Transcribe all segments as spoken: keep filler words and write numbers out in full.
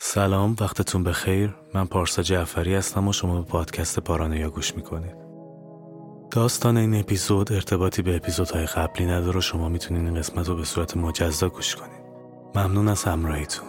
سلام، وقتتون بخیر. من پارسا جعفری هستم و شما به پادکست پارانویا گوش میکنید. داستان این اپیزود ارتباطی به اپیزودهای قبلی نداره و شما میتونید این قسمت رو به صورت مجزا گوش کنید. ممنون از همراهیتون.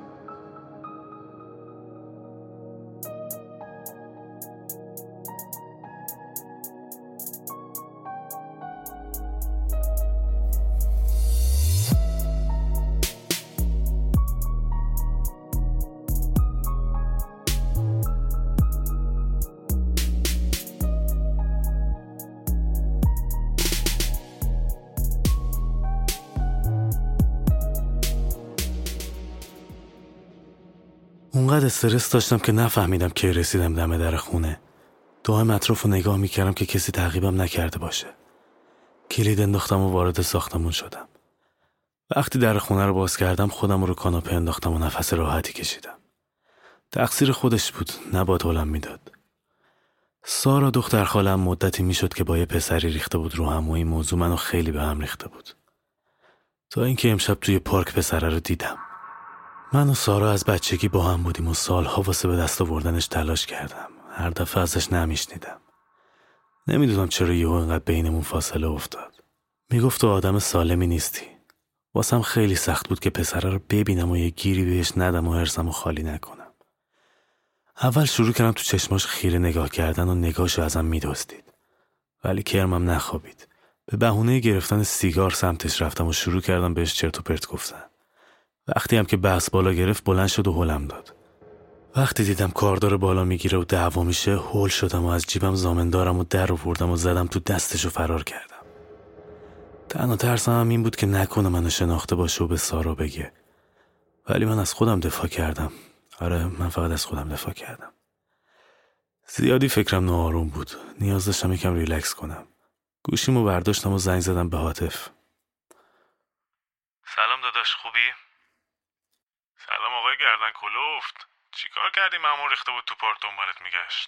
اونقدر استرس داشتم که نفهمیدم که رسیدم دم در خونه. دائم اطراف رو نگاه میکردم که کسی تعقیبم نکرده باشه. کلید انداختم و وارد ساختمون شدم. وقتی در خونه رو باز کردم خودم رو رو کاناپه انداختم و نفس راحتی کشیدم. تقصیر خودش بود، نباید هولم میداد. سارا دختر خالم مدتی میشد که با یه پسری ریخته بود رو هم و این موضوع منو خیلی به هم ریخته بود. تا اینکه امشب توی پارک پسره رو دیدم. من و سارا از بچگی با هم بودیم و سالها واسه به دست آوردنش تلاش کردم. هر دفعه ازش نمیشنیدم. نمیدونم چرا یهو اینقدر بینمون فاصله افتاد. میگفت تو آدم سالمی نیستی. واسم خیلی سخت بود که پسره رو ببینم و یه گیری بهش ندم و حرصم رو خالی نکنم. اول شروع کردم تو چشماش خیره نگاه کردن و نگاهشو ازم میدزدید. ولی کرمم نخوابید. به بهونه گرفتن سیگار سمتش رفتم و شروع کردم بهش چرت و پرت گفتن. وقتی هم که بحث بالا گرفت بلند شد و هولم داد. وقتی دیدم کاردار بالا میگیره و دعوا میشه هول شدم و از جیبم زامندارم و در آوردم و زدم تو دستش و فرار کردم. تنها ترسم هم این بود که نکنه منو شناخته باشه و به سارا بگه. ولی من از خودم دفاع کردم. آره من فقط از خودم دفاع کردم. زیادی فکرم ناآروم بود. نیاز داشتم یکم ریلکس کنم. گوشیمو برداشتم و زنگ زدم به هاتف. سلام داداش، خوبی؟ سلام آقای گردن کلفت، چی کار کردی مامون ریخته بود تو پارک دنبالت میگشت؟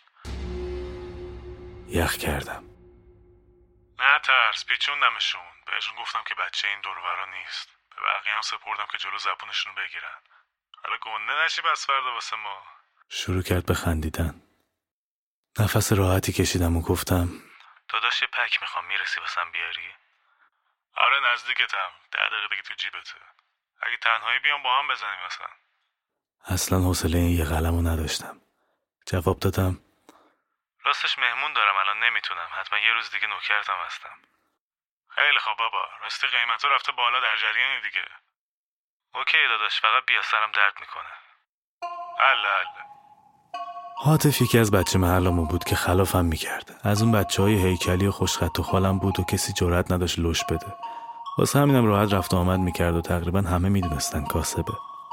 یخ کردم. نه ترس، پیچوندمشون. بهشون گفتم که بچه این دور ورا نیست. به بقیه هم سپردم که جلو زبونشونو بگیرن. حالا گنده نشی بس فردا واسه ما. شروع کرد به خندیدن. نفس راحتی کشیدم و گفتم داداش یه پک میخوام، میرسی واسم بیاری؟ آره نزدیکتم، ده دقیقه دیگه تو جیبته. اگه تنهایی بیام با هم بزنیم مثلا. اصلا حوصله این یه قلمو نداشتم. جواب دادم راستش مهمون دارم الان نمیتونم، حتما یه روز دیگه نوکرتم هستم. خیلی خوب بابا، راستی قیمتا رفته بالا، در جریانی دیگه. اوکی داداش، فقط بیا، سرم درد میکنه. حله حله. هاتف یکی از بچه محلمون بود که خلافم میکرد. از اون بچه های هیکلی و خوشخط و خالم بود و کسی جرئت نداشت لوش بده. واسه همینم راحت رفت و آمد میکرد و تقریبا همه میدونستن کاسبه.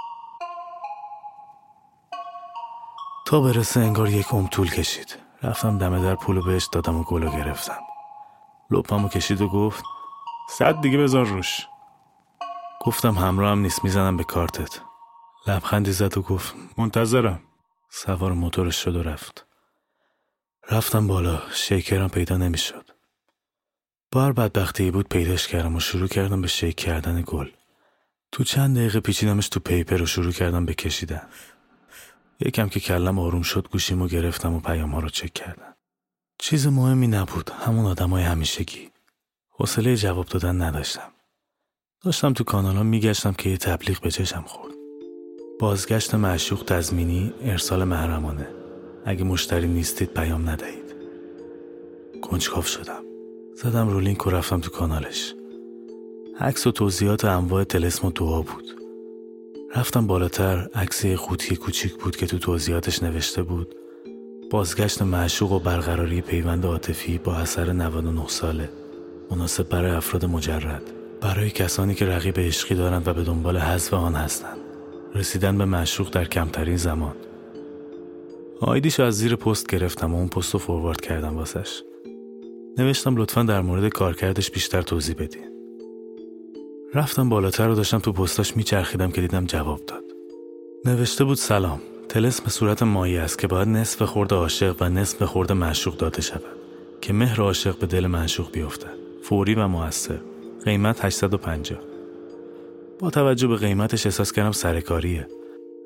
تا برسه انگار یک عمر طول کشید. رفتم دم در پولو بهش دادم و گلو گرفتم. لپمو کشید و گفت صد دیگه بذار روش. گفتم همراه هم نیست، میزنم به کارتت. لبخندی زد و گفت منتظرم. سوار موتورش شد و رفت. رفتم بالا، شیکرم پیدا نمیشد. بار بدبختی بود پیداش کردم و شروع کردم به شیک کردن گل. تو چند دقیقه پیچیدمش تو پیپر و شروع کردم به کشیدن. یکم که کلم آروم شد گوشیمو گرفتم و پیام‌ها رو چک کردم. چیز مهمی نبود، همون آدمای همیشگی. حوصله جواب دادن نداشتم. داشتم تو کانالا میگشتم که یه تبلیغ به چشم خورد. بازگشت معشوق تضمینی، ارسال محرمانه. اگه مشتری نیستید پیام ندهید. کنجکاو شدم. زدم رو لینک و رفتم تو کانالش. عکس و توضیحات انواع طلسم و دعا بود. رفتم بالاتر، عکس یه قوطی کوچیک بود که تو توضیحاتش نوشته بود بازگشت معشوق و برقراری پیوند عاطفی با اثر نود و نه ساله، مناسب برای افراد مجرد، برای کسانی که رقیب عشقی دارند و به دنبال حذف آن هستند، رسیدن به معشوق در کمترین زمان. آیدیشو از زیر پست گرفتم و اون پستو فوروارد کردم واسش. نوشتم لطفاً در مورد کارکردش بیشتر توضیح بدین. رفتم بالاتر و داشتم تو پستاش میچرخیدم که دیدم جواب داد. نوشته بود سلام، طلسم صورت مایی است که باید نصف خورد عاشق و نصف خورد معشوق داده شود که مهر عاشق به دل معشوق بیفتد، فوری و مؤثر. قیمت هشتصد و پنجاه. با توجه به قیمتش احساس کردم سرکاریه.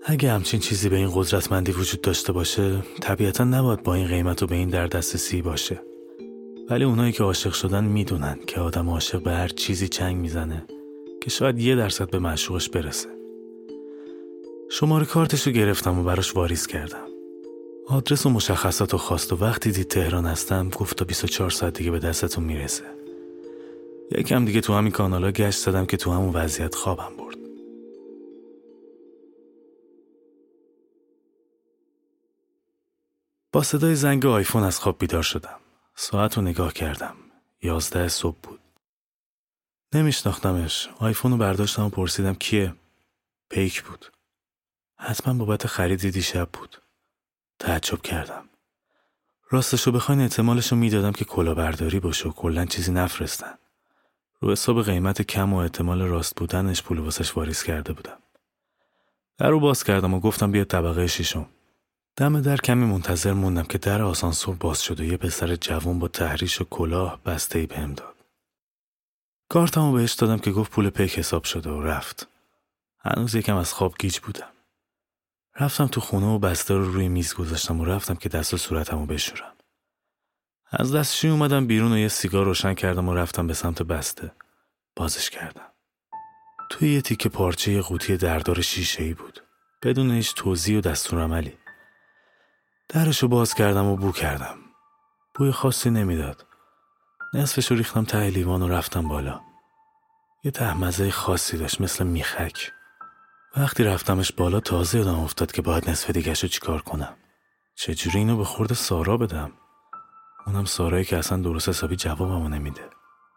اگه همچین چیزی به این قدرتمندی وجود داشته باشه، طبیعتا نباید با این قیمت و به این در دسترسی باشه. ولی اونایی که عاشق شدن میدونن که آدم عاشق به هر چیزی چنگ میزنه که شاید یه درصد به معشوقش برسه. شماره کارتشو گرفتم و براش واریز کردم. آدرس و مشخصاتو خواست و وقتی دید تهران هستم گفت تا بیست و چهار ساعت دیگه به دستتون میرسه. یکم دیگه تو همین کانالا گشت زدم که تو همون وضعیت خوابم برد. با صدای زنگ آیفون از خواب بیدار شدم. ساعت رو نگاه کردم. یازده صبح بود. نمیشناختمش. آیفون رو برداشتم و پرسیدم کیه؟ پیک بود. حتما بابت خرید دیشب بود. تعجب کردم. راستشو بخواین احتمالشو میدادم که کلاهبرداری باشه و کلن چیزی نفرستن. رو حساب قیمت کم و احتمال راست بودنش پول واسش واریز کرده بودم. در رو باز کردم و گفتم بیا طبقه ششم. دم در کمی منتظر موندم که در آسانسور باز شد و یه پسر جوان با تحریش و کلاه بسته‌ای بهم داد. کارتمو بهش دادم که گفت پول پیک حساب شده و رفت. هنوز یکم از خواب گیج بودم. رفتم تو خونه و بسته رو روی میز گذاشتم و رفتم که دست و صورتمو بشورم. از دستشویی اومدم بیرون و یه سیگار روشن کردم و رفتم به سمت بسته. بازش کردم. توی یه تیکه پارچه یه قوطی دردار شیشه‌ای بود. بدون هیچ توضیح و دستورالعملی. درشو باز کردم و بو کردم. بوی خاصی نمیداد. نصفشو ریختم ته لیوان و رفتم بالا. یه طعم‌مزه خاصی داشت مثل میخک. وقتی رفتمش بالا تازه یادم افتاد که باید نصف دیگه‌شو چیکار کنم. چجوری اینو به خورد سارا بدم؟ اونم سارایی که اصلا درست حسابی جوابمو نمیده.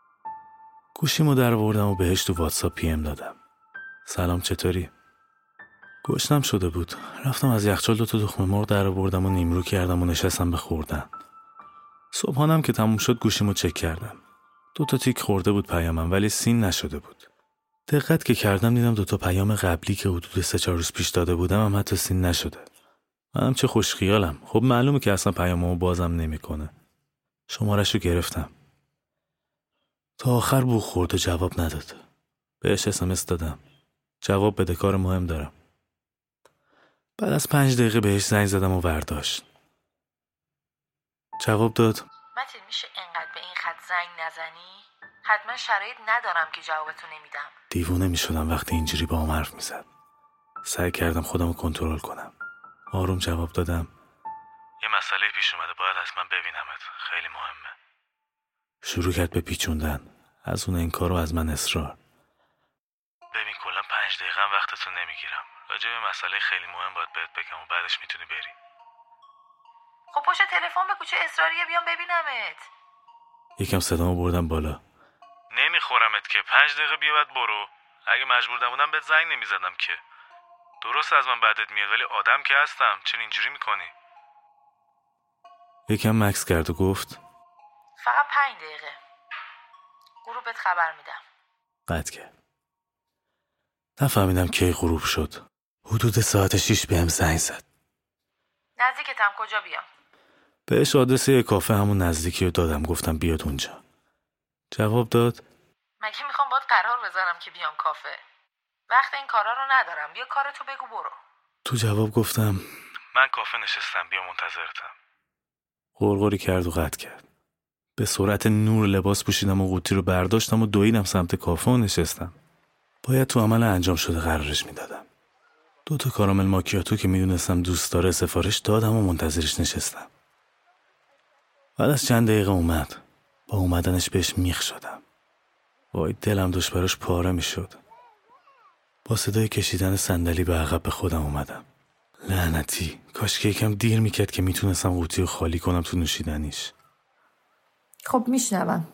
گوشیمو در آوردم و بهش تو واتساپ پی ام دادم. سلام چطوری؟ گشنم شده بود. رفتم از یخچال دو تا تخم مرغ در آوردم و نیمرو کردم و نشستم به خوردن. صبحانم که تموم شد گوشیمو چک کردم. دو تا تیک خورده بود پیامم ولی سین نشده بود. دقت که کردم دیدم دو تا پیام قبلی که حدود سه چهار روز پیش داده بودم هم حتی سین نشده. منم چه خوشخیالم. خب معلومه که اصلا پیاممو بازم نمیکنه. شماره‌شو گرفتم. تا آخر بو خورد و جواب نداد. بهش اس ام اس دادم. جواب بده کار مهم دارم. بعد از پنج دقیقه بهش زنگ زدم و برداشت. جواب داد متین میشه انقدر به این خط زنگ نزنی؟ حتما شرایط ندارم که جوابتو نمیدم. دیوونه میشدم وقتی اینجوری با هم حرف میزد. سعی کردم خودم رو کنترل کنم. آروم جواب دادم. یه مسئله پیش اومده باید حتما ببینمت. خیلی مهمه. شروع کرد به پیچوندن. از اون انکار و از من اصرار. ببین کلا پنج دقیقه هم وقتتو نمیگیرم. راجع به مسئله خیلی مهم باید بهت بگم و بعدش میتونی بری. خب پشت تلفن بگو چه اصراریه بیام ببینمت. یکم صدامو بردم بالا. نمیخورمت که. پنج دقیقه بیا بعد برو. اگه مجبور نبودم بهت زنگ نمیزدم که. درست از من بدت میاد ولی آدم که هستم. چرا اینجوری میکنی؟ یکم مکس کرد و گفت فقط پنج دقیقه. غروبت خبر میدم. قطع کرد. نفهمیدم کی غروب شد. حدود ساعت شیش بهم زنگ زد. نزدیکتم کجا بیام؟ بهش آدرس یه کافه همون نزدیکی رو دادم. گفتم بیاد اونجا. جواب داد مگه میخوام باید قرار بذارم که بیام کافه؟ وقت این کارا رو ندارم. بیا کارتو بگو برو. تو جواب گفتم من کافه نشستم بیا منتظرتم. غرغری کرد و قطع کرد. به سرعت نور لباس پوشیدم و قوطی رو برداشتم و دویدم سمت کافه و نشستم. باید تو عمل انجام شده قرارش میدادم. دو تا کارامل ماکیاتو که میدونستم دوست داره سفارش دادم و منتظرش نشستم. بعد از چند دقیقه اومد. با اومدنش بهش میخ شدم. وای دلم داشت براش پاره میشد. با صدای کشیدن صندلی به عقب به خودم اومدم. لعنتی کاش که یکم دیر میکرد که میتونستم قوطی رو خالی کنم تو نوشیدنیش. خب میشنوم.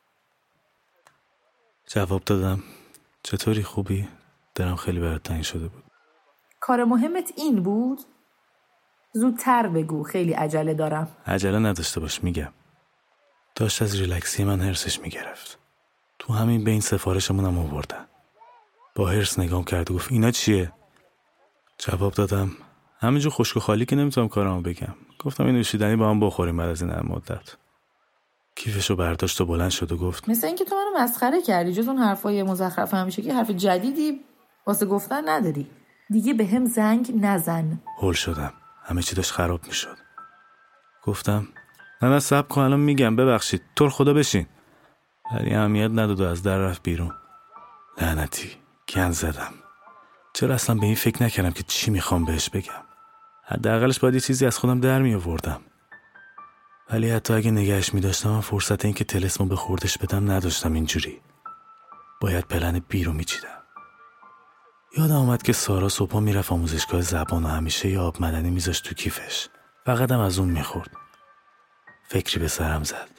جواب دادم چطوری خوبی؟ دلم خیلی برات تنگ شده بود. کار مهمت این بود؟ زودتر بگو خیلی عجله دارم. عجله نداشته باش میگم. داشت از ریلکسی من هرسش میگرفت. تو همین بین سفارشمون هم آوردن. با هرس نگام کرد و گفت اینا چیه؟ جواب دادم همینجور خشک و خالی که نمیتونم کارامو بگم. گفتم این نوشیدنی با هم بخوریم بعد از این مدت. کیفشو برداشت و بلند شد و گفت مثل اینکه تو منو مسخره کردی. جز اون حرفای مزخرف همیشه که حرف جدیدی واسه گفتن نداری. دیگه به هم زنگ نزن. هول شدم، همه چی داشت خراب می شد. گفتم نه نه صبر کن الان میگم، ببخشید تو رو خدا بشین. ولی اهمیت نداد و از در رفت بیرون. لعنتی گند زدم. چرا اصلا به این فکر نکردم که چی میخوام بهش بگم؟ حداقلش باید یه چیزی از خودم در می آوردم. ولی حتی اگه نگهش می داشتم من فرصت این که طلسمو به خوردش بدم نداشتم. اینجوری باید پلن بی رو می چیدم. یادم اومد که سارا صبحا میرفت آموزشگاه زبان و همیشه یه آب معدنی میذاشت تو کیفش. فقط هم از اون میخورد. فکری به سرم زد.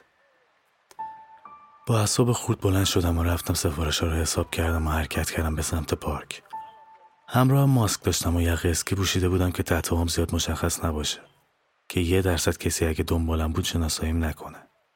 با اعصاب خورد بلند شدم و رفتم سفارش‌ها رو حساب کردم و حرکت کردم به سمت پارک. همراه ماسک داشتم و یقه اسکی پوشیده بودم که تحت هم زیاد مشخص نباشه، که یه درصد کسی اگه دنبالم بود شناساییم نکنه.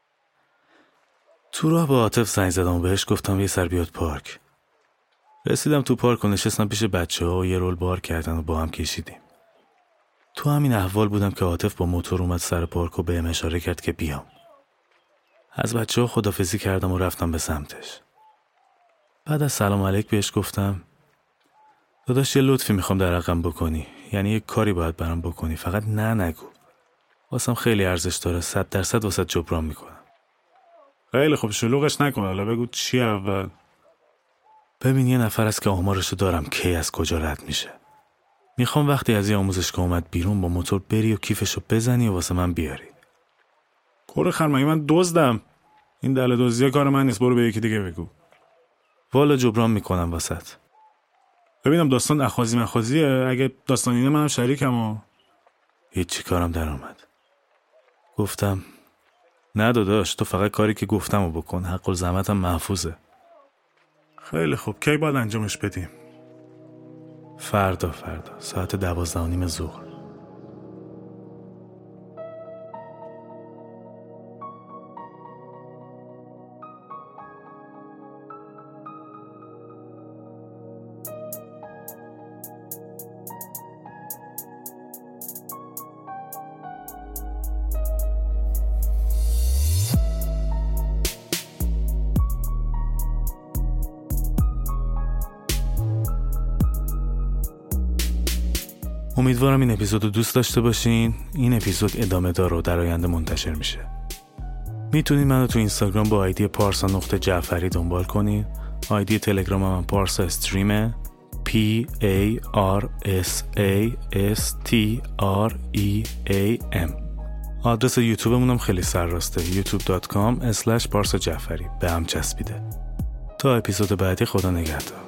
تو راه با عاطف زنگ زدم و بهش گفتم یه سر بیاد پارک. رسیدم تو پارک و نشستم پیش بچه‌ها و یه رول بار کردن و با هم کشیدیم. تو همین احوال بودم که عاطف با موتور اومد سر پارک و بهم اشاره کرد که بیام. از بچه‌ها خدافظی کردم و رفتم به سمتش. بعد از سلام علیک بهش گفتم داداش یه لطفی میخوام در حقم بکنی، یعنی یه کاری باید برام بکنی، فقط نه نگو. واسم خیلی ارزش داره، صد درصد واسه جبران میکنم. خیلی خوب شلوغش نکن، حالا بگو چی اول. ببین یه نفر است که آمارشو دارم کی از کجا رد میشه. میخوام وقتی از یه آموزشگاه اومد بیرون با موتور بری و کیفشو بزنی و واسه من بیاری. کور خر مگه من دزدم؟ این دل دزدی کار من نیست، برو به یکی دیگه بگو. والا جبران میکنم واسط. ببینم داستان اخاذی مخاذیه، اگه داستان اینه منم شریکم و هیچی کارم در اومد. گفتم نه داداش تو فقط کاری که گفتمو بکن، حق الزحمتم محفوظه. خیلی خوب کی باید انجامش بدیم؟ فردا فردا ساعت دوازده و نیم ظهر. امیدوارم این اپیزودو دوست داشته باشین. این اپیزود ادامه دار و در آینده منتشر میشه. میتونین منو تو اینستاگرام با آیدی پارسا نقطه جعفری دنبال کنین. آیدی تلگرام من پارسا استریمه P A R S A S T R E A M. آدرس یوتیوبمونم خیلی سرراسته یوتیوب دات کام اسلش پارسا جعفری. به هم چسبیده. تا اپیزود بعدی خدا نگهدار.